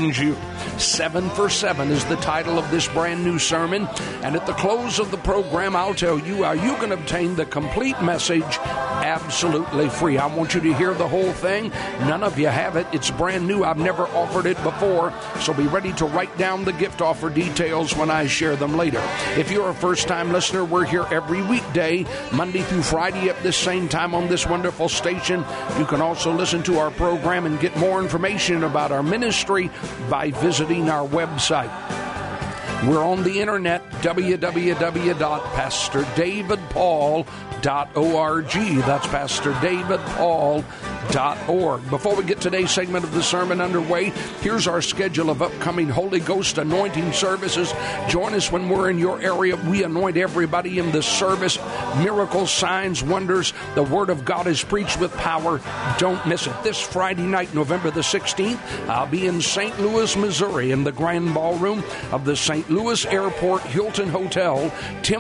brings you. 7 for 7 is the title of this brand new sermon. And at the close of the program, I'll tell you how you can obtain the complete message absolutely free. I want you to hear the whole thing. None of you have it. It's brand new. I've never offered it before. So be ready to write down the gift offer details when I share them later. If you're a first-time listener, we're here every weekday, Monday through Friday at this same time on this wonderful station. You can also listen to our program and get more information about our ministry by visiting our website. We're on the internet, www.pastordavidpaul.org. That's pastordavidpaul.org. Before we get today's segment of the sermon underway, here's our schedule of upcoming Holy Ghost anointing services. Join us when we're in your area. We anoint everybody in the service. Miracles, signs, wonders. The Word of God is preached with power. Don't miss it. This Friday night, November the 16th, I'll be in St. Louis, Missouri, in the Grand Ballroom of the St. Louis Airport Hilton Hotel,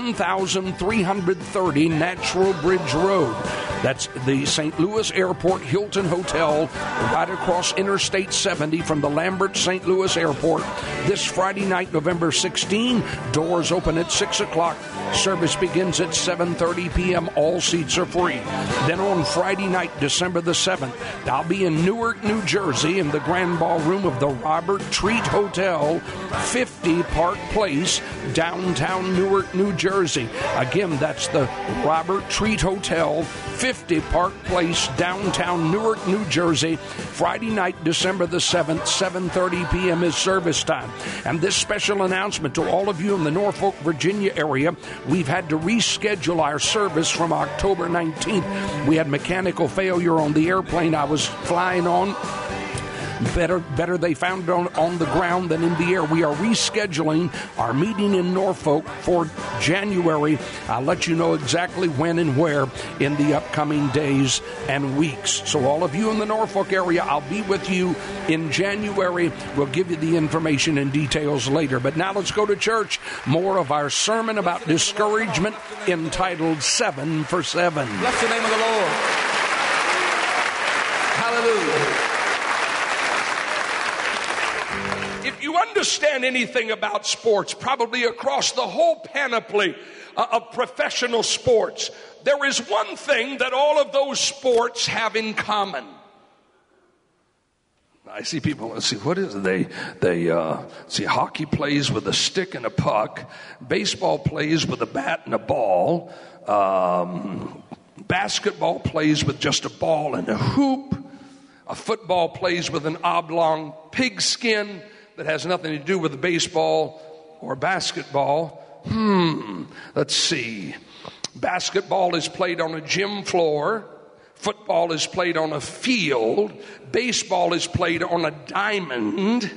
10,330 Natural Bridge Road. That's the St. Louis Airport Hilton Hotel, right across Interstate 70 from the Lambert St. Louis Airport. This Friday night, November 16, doors open at 6 o'clock. Service begins at 7:30 p.m. All seats are free. Then on Friday night, December the 7th, I'll be in Newark, New Jersey, in the Grand Ballroom of the Robert Treat Hotel, 50 Park Place, downtown Newark, New Jersey. Again, that's the Robert Treat Hotel, 50 Park Place, downtown Newark, New Jersey. Friday night, December the 7th, 7:30 p.m. is service time. And this special announcement to all of you in the Norfolk, Virginia area, we've had to reschedule our service from October 19th. We had mechanical failure on the airplane I was flying on. Better they found it on the ground than in the air. We are rescheduling our meeting in Norfolk for January. I'll let you know exactly when and where in the upcoming days and weeks. So all of you in the Norfolk area, I'll be with you in January. We'll give you the information and details later. But now let's go to church. More of our sermon about discouragement entitled 7 for 7. Bless the name of the Lord. Hallelujah. If you understand anything about sports, probably across the whole panoply of professional sports, there is one thing that all of those sports have in common. I see people, let's see, what is it? They see, hockey plays with a stick and a puck. Baseball plays with a bat and a ball. Basketball plays with just a ball and a hoop. A football plays with an oblong pigskin that has nothing to do with the baseball or basketball. Let's see. Basketball is played on a gym floor. Football is played on a field. Baseball is played on a diamond.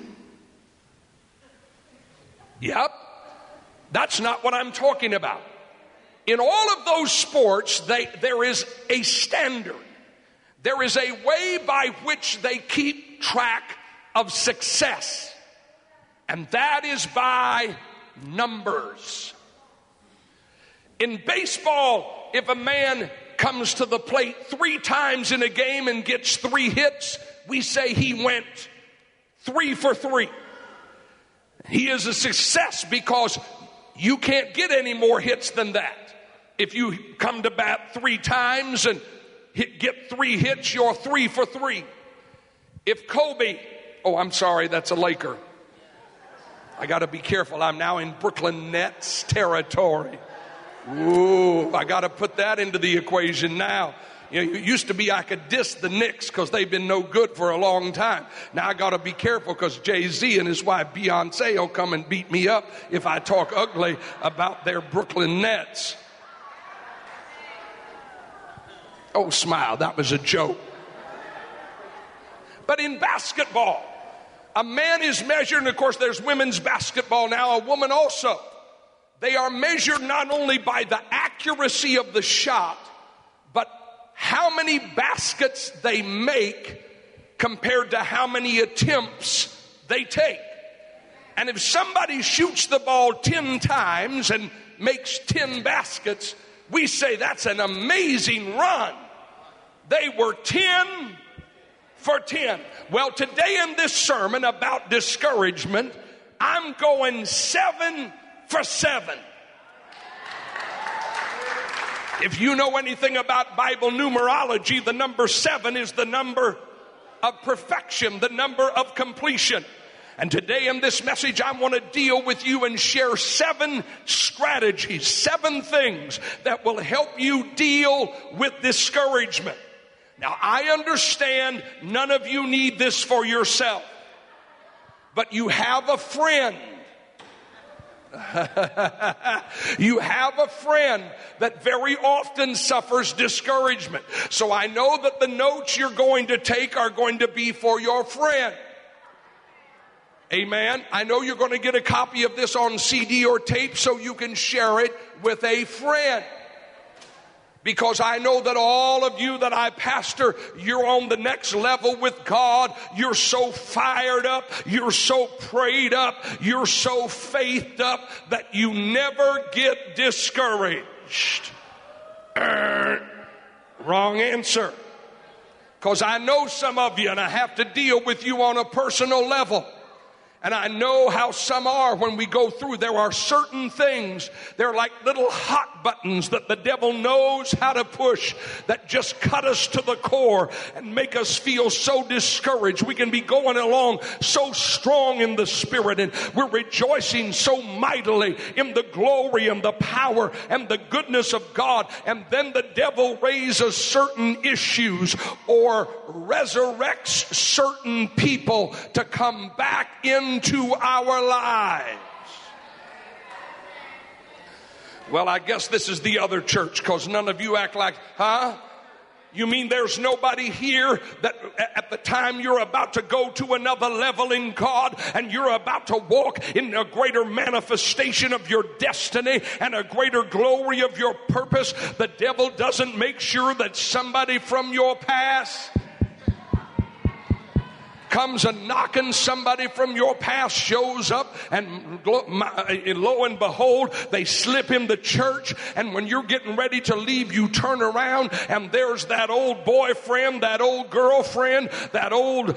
Yep. That's not what I'm talking about. In all of those sports, there is a standard. There is a way by which they keep track of success. And that is by numbers. In baseball, if a man comes to the plate 3 times in a game and gets 3 hits, we say he went 3 for 3. He is a success because you can't get any more hits than that. If you come to bat 3 times and get 3 hits, you're 3 for 3. If Kobe, I'm sorry, that's a Laker. I got to be careful. I'm now in Brooklyn Nets territory. Ooh, I got to put that into the equation now. You know, it used to be I could diss the Knicks because they've been no good for a long time. Now I got to be careful because Jay-Z and his wife Beyonce will come and beat me up if I talk ugly about their Brooklyn Nets. Oh, smile. That was a joke. But in basketball, a man is measured, and of course there's women's basketball now, a woman also. They are measured not only by the accuracy of the shot, but how many baskets they make compared to how many attempts they take. And if somebody shoots the ball 10 times and makes 10 baskets, we say that's an amazing run. They were 10 for 10. Well, today in this sermon about discouragement, I'm going 7 for 7. If you know anything about Bible numerology, the number 7 is the number of perfection, the number of completion. And today in this message, I want to deal with you and share 7 strategies, 7 things that will help you deal with discouragement. Now, I understand none of you need this for yourself, but you have a friend. You have a friend that very often suffers discouragement. So I know that the notes you're going to take are going to be for your friend. Amen. I know you're going to get a copy of this on CD or tape so you can share it with a friend. Because I know that all of you that I pastor, you're on the next level with God. You're so fired up. You're so prayed up. You're so faithed up that you never get discouraged. Wrong answer. Because I know some of you and I have to deal with you on a personal level. And I know how some are when we go through. There are certain things, they're like little hot buttons that the devil knows how to push that just cut us to the core and make us feel so discouraged. We can be going along so strong in the Spirit and we're rejoicing so mightily in the glory and the power and the goodness of God. And then the devil raises certain issues or resurrects certain people to come back into our lives. Well, I guess this is the other church because none of you act like, huh? You mean there's nobody here that at the time you're about to go to another level in God and you're about to walk in a greater manifestation of your destiny and a greater glory of your purpose, the devil doesn't make sure that somebody from your past comes a knocking, somebody from your past shows up and lo and behold, they slip in the church, and when you're getting ready to leave, you turn around and there's that old boyfriend, that old girlfriend, that old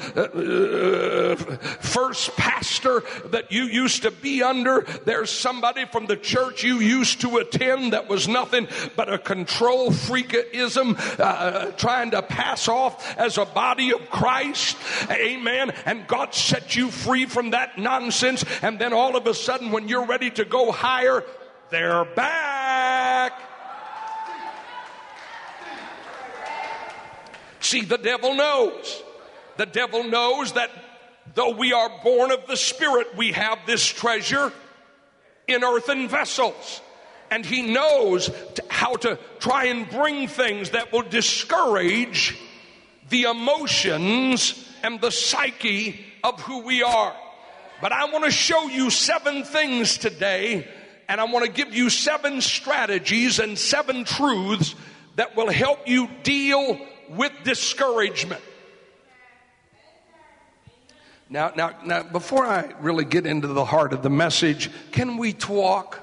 first pastor that you used to be under. There's somebody from the church you used to attend that was nothing but a control freakism, trying to pass off as a body of Christ. Amen. And God set you free from that nonsense. And then all of a sudden, when you're ready to go higher, they're back. See, the devil knows. The devil knows that though we are born of the Spirit, we have this treasure in earthen vessels. And he knows how to try and bring things that will discourage the emotions and the psyche of who we are. But I want to show you 7 things today, and I want to give you 7 strategies and 7 truths that will help you deal with discouragement. Now, before I really get into the heart of the message, can we talk?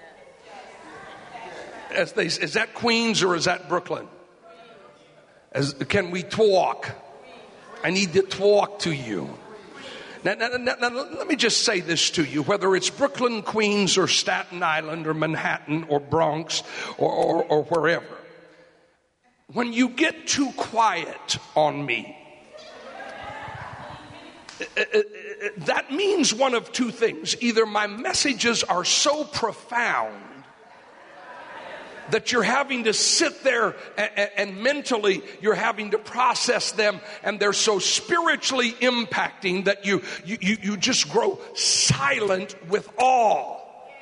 Is that Queens or is that Brooklyn? Can we talk? I need to talk to you. Now, let me just say this to you. Whether it's Brooklyn, Queens, or Staten Island, or Manhattan, or Bronx, or wherever. When you get too quiet on me, that means one of 2 things. Either my messages are so profound that you're having to sit there and mentally you're having to process them, and they're so spiritually impacting that you just grow silent with awe.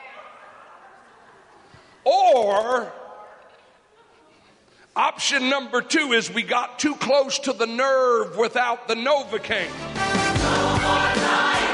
Or option number 2 is we got too close to the nerve without the Novocaine. No more life.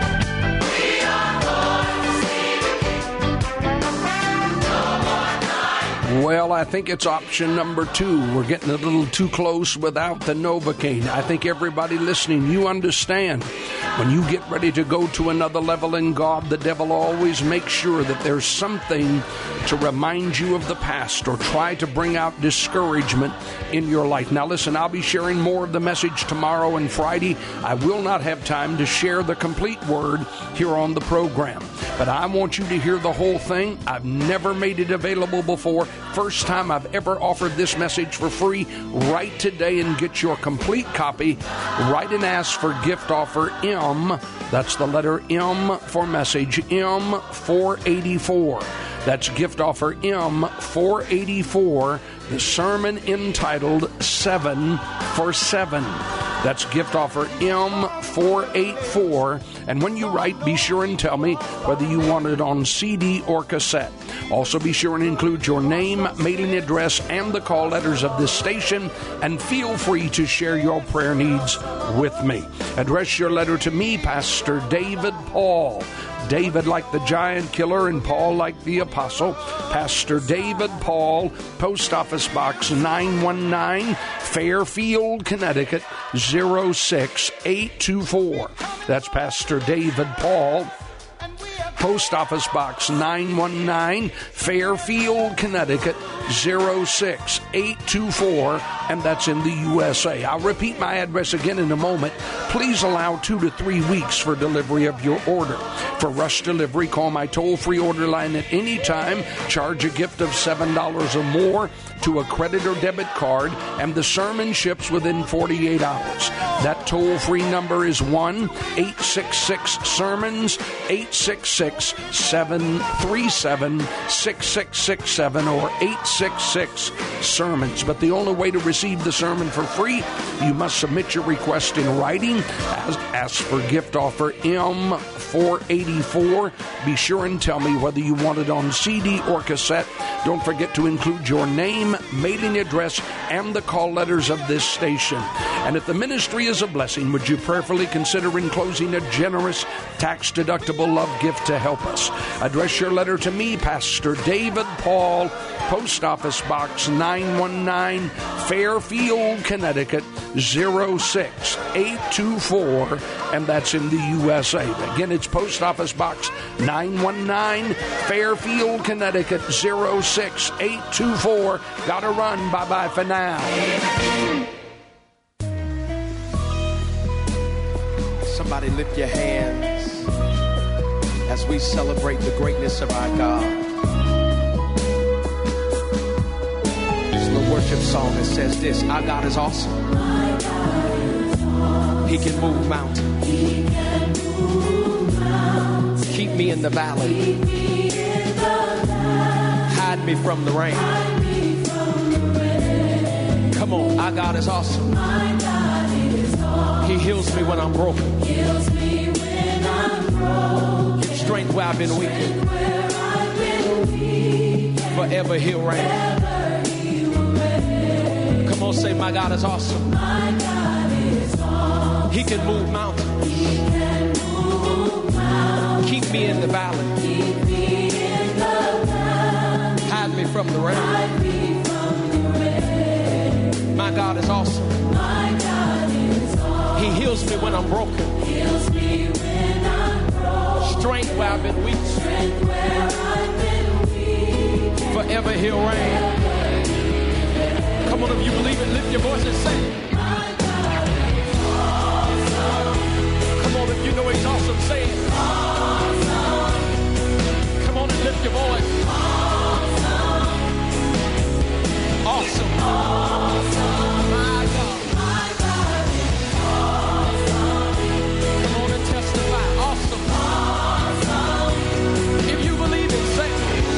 Well, I think it's option number 2. We're getting a little too close without the Novocaine. I think everybody listening, you understand When you get ready to go to another level in God, the devil always makes sure that there's something to remind you of the past or try to bring out discouragement in your life. Now listen, I'll be sharing more of the message tomorrow and Friday. I will not have time to share the complete word here on the program, but I want you to hear the whole thing. I've never made it available before. First time I've ever offered this message for free. Write today and get your complete copy. Write and ask for gift offer M. That's the letter M for message, M484. That's gift offer M484, the sermon entitled 7 for 7. That's gift offer M484. And when you write, be sure and tell me whether you want it on CD or cassette. Also be sure and include your name, mailing address, and the call letters of this station. And feel free to share your prayer needs with me. Address your letter to me, Pastor David Paul. David like the giant killer and Paul like the apostle. Pastor David Paul, Post Office Box 919, Fairfield, Connecticut 06824. That's Pastor David Paul, Post Office Box 919, Fairfield, Connecticut 06824, and that's in the USA. I'll repeat my address again in a moment. Please allow 2 to 3 weeks for delivery of your order. For rush delivery, call my toll-free order line at any time. Charge a gift of $7 or more to a credit or debit card, and the sermon ships within 48 hours. That toll-free number is 1-866-SERMONS, 866-737-6667, or 866-SERMONS. But the only way to receive the sermon for free, you must submit your request in writing. Ask for gift offer M484. Be sure and tell me whether you want it on CD or cassette. Don't forget to include your name, mailing address, and the call letters of this station. And if the ministry is a blessing, would you prayerfully consider enclosing a generous, tax-deductible love gift to help us? Address your letter to me, Pastor David Paul, Post Office Box 919, Fairfield, Connecticut 06824, and that's in the USA. Again, it's Post Office Box 919, Fairfield, Connecticut 06824. Gotta run. Bye-bye for now. Somebody lift your hands as we celebrate the greatness of our God. There's a little worship song that says this: our God is awesome. He can move mountains. Keep me in the valley. Hide me from the rain. Come on, our God is awesome. He heals me when I'm broken. Strength where I've been weak. Forever He'll reign. Come on, say, my God is awesome. He can move mountains. Keep me in the valley. Hide me from the rain. My God is awesome. He heals me when I'm broken. Strength where I've been weak. Forever He'll reign. Come on, if you believe it, lift your voice and say it. Come on, if you know He's awesome, say it. Come on and lift your voice. Awesome. My God. Come on and testify. Awesome. If you believe it, say it.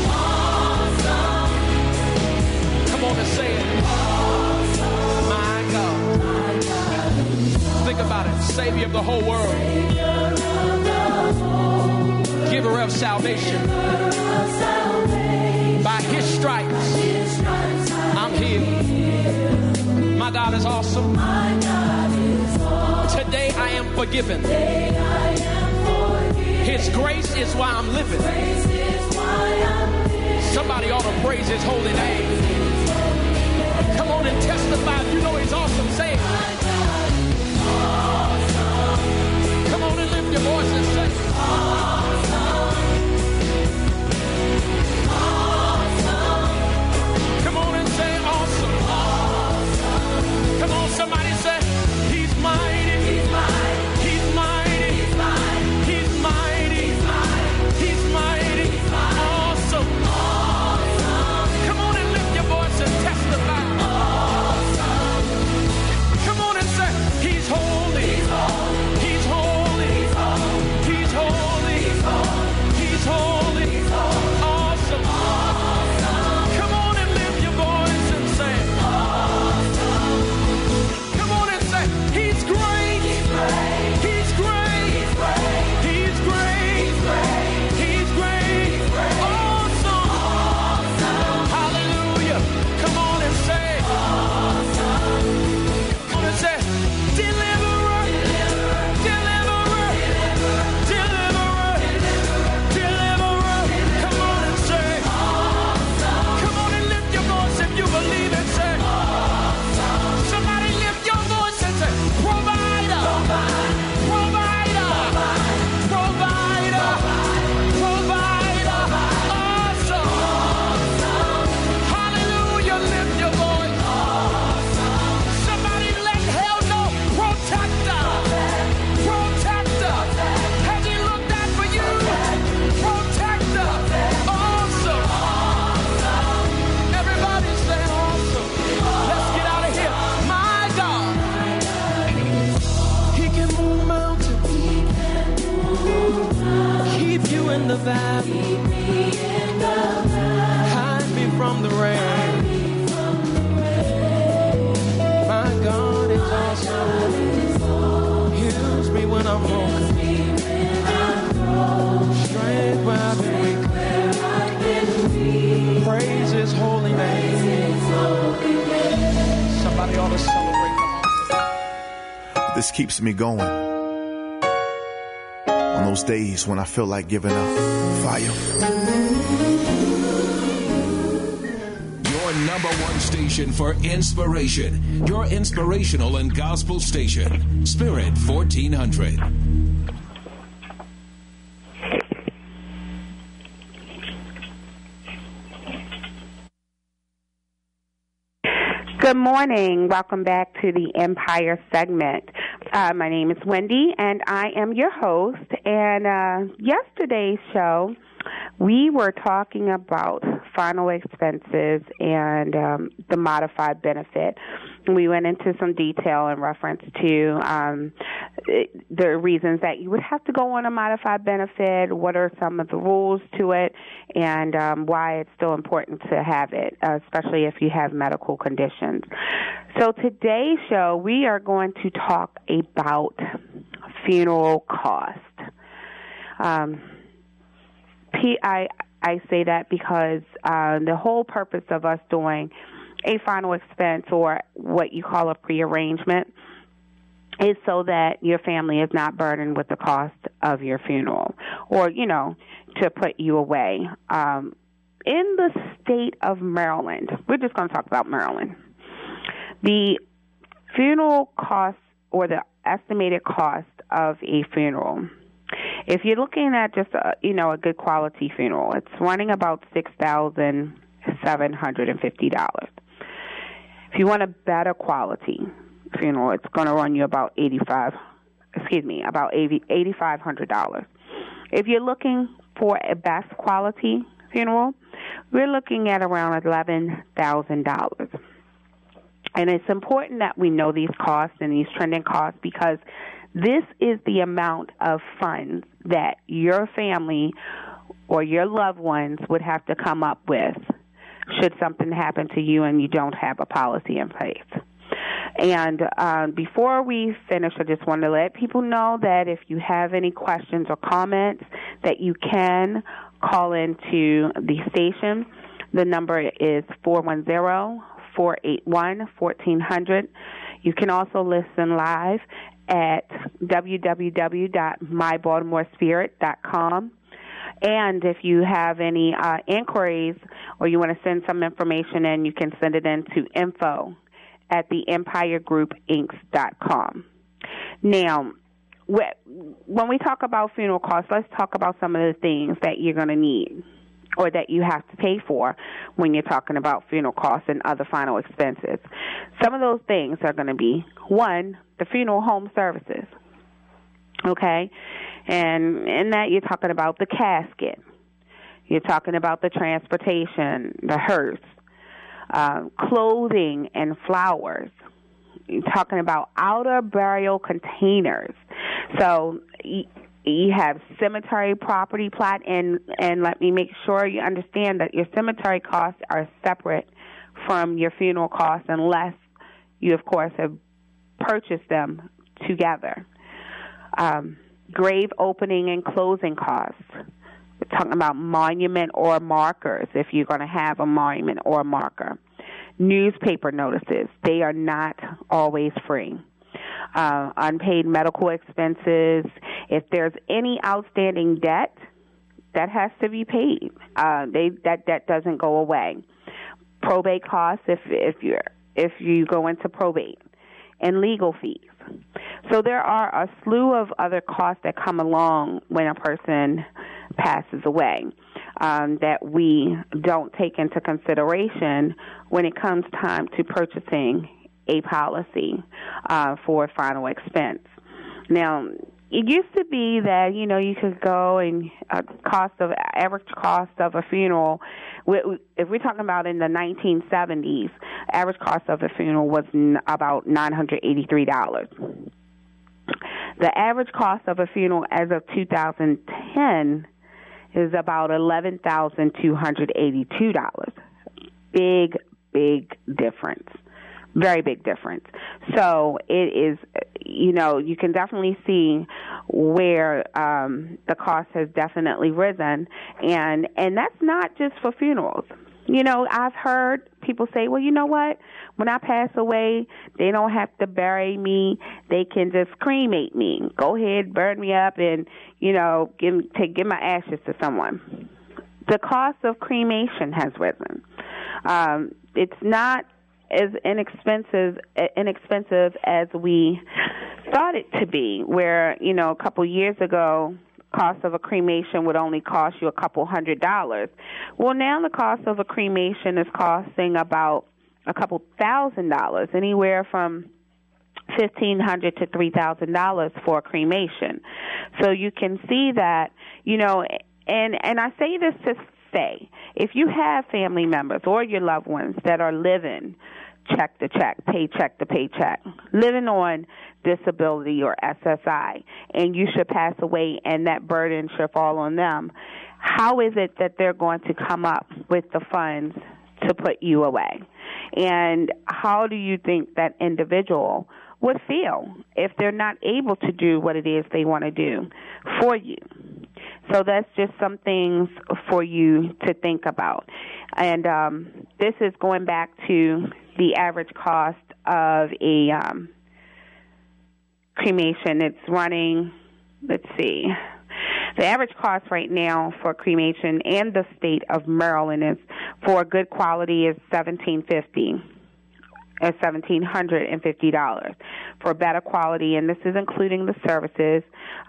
Come on and say it. My God. Think about it. Savior of the whole world. Giver of salvation. By His stripes, I'm healed. My God is awesome. Today I am forgiven. His grace is why I'm living. Somebody ought to praise His holy name. Come on and testify. If you know He's awesome, say it. Come on and valley. Hide me from the rain. My God is awesome. Heals me when I'm broken. Strength where I've been weak. Praise His holy name. Somebody ought to celebrate the Lord. This keeps me going. On those days when I feel like giving up. Fire. Your number one station for inspiration. Your inspirational and gospel station. Spirit 1400. Good morning. Welcome back to the Empire segment. My name is Wendy, and I am your host. And yesterday's show, we were talking about final expenses and the modified benefit. We went into some detail in reference to the reasons that you would have to go on a modified benefit, what are some of the rules to it, and why it's still important to have it, especially if you have medical conditions. So today's show, we are going to talk about funeral cost. I say that because the whole purpose of us doing a final expense or what you call a prearrangement is so that your family is not burdened with the cost of your funeral or, to put you away. In the state of Maryland, we're just going to talk about Maryland, the funeral cost or the estimated cost of a funeral, if you're looking at just a good quality funeral, it's running about $6,750. If you want a better quality funeral, it's going to run you about $8,500. If you're looking for a best quality funeral, we're looking at around $11,000. And it's important that we know these costs and these trending costs because this is the amount of funds that your family or your loved ones would have to come up with should something happen to you and you don't have a policy in place. And before we finish, I just want to let people know that if you have any questions or comments, that you can call into the station. The number is 410-481-1400. You can also listen live at www.mybaltimorespirit.com. And if you have any inquiries or you want to send some information in, you can send it in to info@theempiregroupinc.com. Now, when we talk about funeral costs, let's talk about some of the things that you're going to need or that you have to pay for when you're talking about funeral costs and other final expenses. Some of those things are going to be, one, the funeral home services, okay? And in that you're talking about the casket. You're talking about the transportation, the hearse, clothing and flowers. You're talking about outer burial containers. So you have cemetery property plat, and let me make sure you understand that your cemetery costs are separate from your funeral costs unless you, of course, have purchased them together. Grave opening and closing costs. We're talking about monument or markers if you're going to have a monument or a marker. Newspaper notices. They are not always free. Unpaid medical expenses. If there's any outstanding debt, that has to be paid. That debt doesn't go away. Probate costs if you go into probate, and legal fees. So there are a slew of other costs that come along when a person passes away that we don't take into consideration when it comes time to purchasing a policy for final expense. Now, it used to be that, you could go and average cost of a funeral, if we're talking about in the 1970s, average cost of a funeral was about $983. The average cost of a funeral as of 2010 is about $11,282. Big difference. Very big difference. So it is, you can definitely see where the cost has definitely risen. And that's not just for funerals. I've heard people say, well, you know what? When I pass away, they don't have to bury me. They can just cremate me. Go ahead, burn me up, and, give my ashes to someone. The cost of cremation has risen. It's not as inexpensive as we thought it to be, where, a couple years ago, cost of a cremation would only cost you a couple $100. Well, now the cost of a cremation is costing about a couple $1,000, anywhere from $1,500 to $3,000 for a cremation. So you can see that, and I say this to say, if you have family members or your loved ones that are living check to check, paycheck to paycheck, living on disability or SSI, and you should pass away and that burden should fall on them, how is it that they're going to come up with the funds to put you away? And how do you think that individual would feel if they're not able to do what it is they want to do for you? So that's just some things for you to think about. And this is going back to the average cost of a cremation. It's running, let's see, the average cost right now for cremation in the state of Maryland is, for good quality, is $1,750. For better quality, and this is including the services,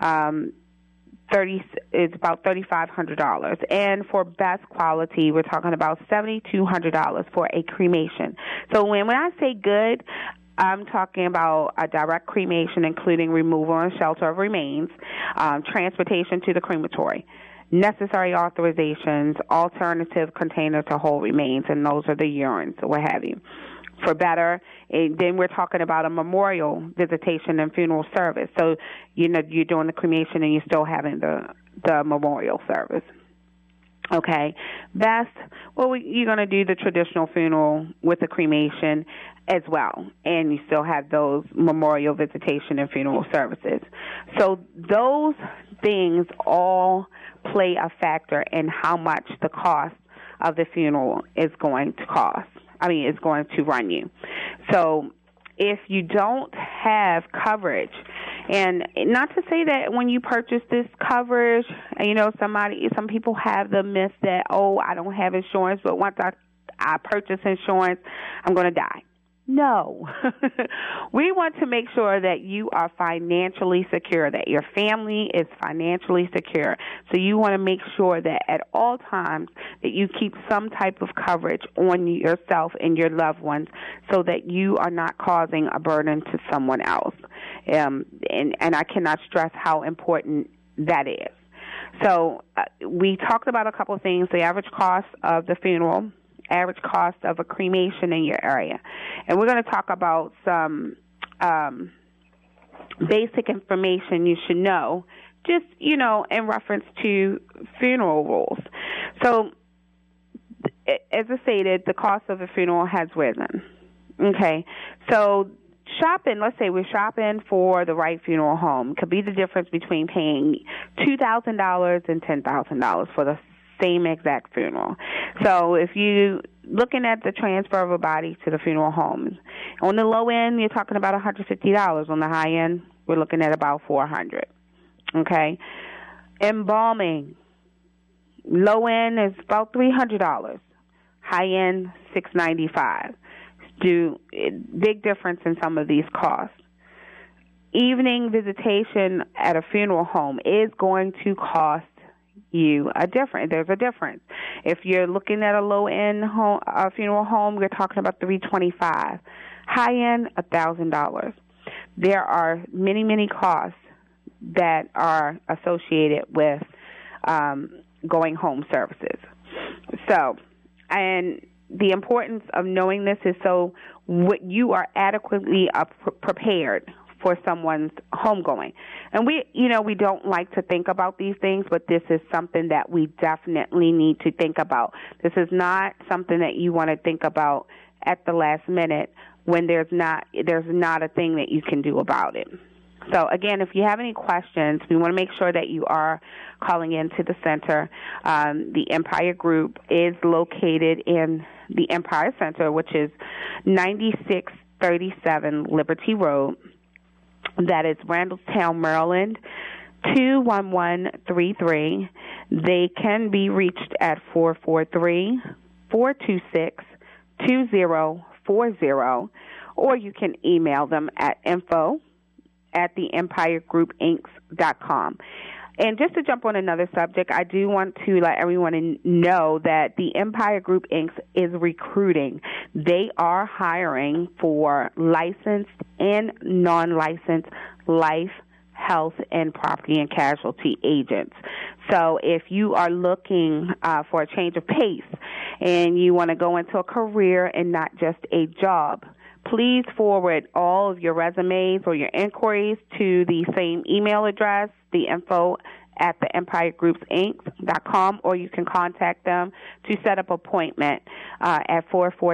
it's about $3,500. And for best quality, we're talking about $7,200 for a cremation. So when I say good, I'm talking about a direct cremation, including removal and shelter of remains, transportation to the crematory, necessary authorizations, alternative container to hold remains, and those are the urines or what have you. For better, then we're talking about a memorial visitation and funeral service. So, you're doing the cremation and you're still having the memorial service. Okay. Best, well, you're going to do the traditional funeral with the cremation as well, and you still have those memorial visitation and funeral services. So those things all play a factor in how much the cost of the funeral is going to cost. Is going to run you. So if you don't have coverage, and not to say that when you purchase this coverage, some people have the myth that, I don't have insurance, but once I purchase insurance, I'm going to die. No. We want to make sure that you are financially secure, that your family is financially secure. So you want to make sure that at all times that you keep some type of coverage on yourself and your loved ones so that you are not causing a burden to someone else. And I cannot stress how important that is. So we talked about a couple of things: the average cost of the funeral, average cost of a cremation in your area. And we're going to talk about some basic information you should know, just, in reference to funeral rules. So, as I stated, the cost of a funeral has risen. Okay. So, shopping, let's say we're shopping for the right funeral home, could be the difference between paying $2,000 and $10,000 for the same exact funeral. So if you looking at the transfer of a body to the funeral home, on the low end you're talking about $150. On the high end we're looking at about $400. Okay, embalming, low end is about $300. High end $695. Big difference in some of these costs. Evening visitation at a funeral home is going to cost you there's a difference. If you're looking at a low-end funeral home, you're talking about $325. High-end, $1,000. There are many, many costs that are associated with going home services. So, and the importance of knowing this is so you are adequately prepared for someone's homegoing. And we don't like to think about these things, but this is something that we definitely need to think about. This is not something that you want to think about at the last minute when there's not a thing that you can do about it. So, again, if you have any questions, we want to make sure that you are calling into the center. The Empire Group is located in the Empire Center, which is 9637 Liberty Road. That is Randallstown, Maryland, 21133. They can be reached at 443-426-2040, or you can email them at info@theempiregroupinc.com. And just to jump on another subject, I do want to let everyone know that the Empire Group Inc. is recruiting. They are hiring for licensed and non-licensed life, health, and property and casualty agents. So if you are looking for a change of pace and you want to go into a career and not just a job, please forward all of your resumes or your inquiries to the same email address, the info@theempiregroupinc.com, or you can contact them to set up an appointment at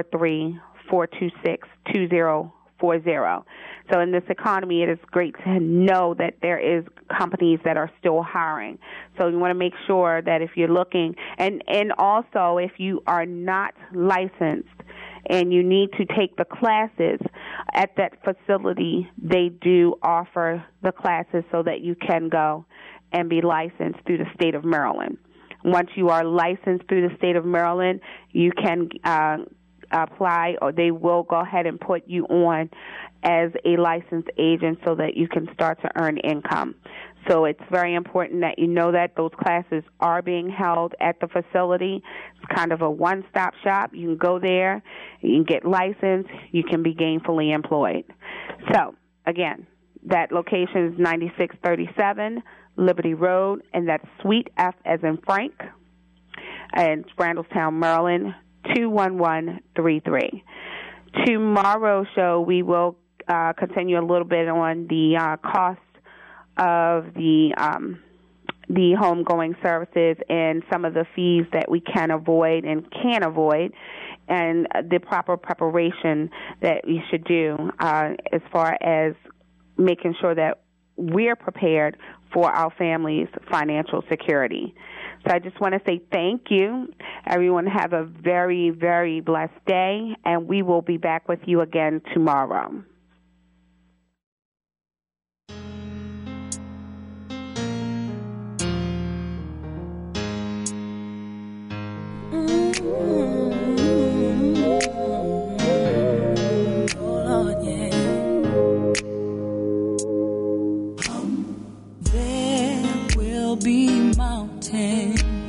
443-426-2040. So in this economy, it is great to know that there is companies that are still hiring. So you want to make sure that if you're looking, and also if you are not licensed, and you need to take the classes at that facility, they do offer the classes so that you can go and be licensed through the state of Maryland. Once you are licensed through the state of Maryland, you can apply, or they will go ahead and put you on as a licensed agent so that you can start to earn income. So it's very important that you know that those classes are being held at the facility. It's kind of a one-stop shop. You can go there, you can get licensed, you can be gainfully employed. So, again, that location is 9637 Liberty Road, and that's Suite F as in Frank, and it's Randallstown, Maryland, 21133. Tomorrow's show, we will continue a little bit on the cost of the homegoing services and some of the fees that we can avoid and the proper preparation that we should do as far as making sure that we're prepared for our family's financial security. So I just want to say thank you. Everyone have a very, very blessed day, and we will be back with you again tomorrow. There will be mountains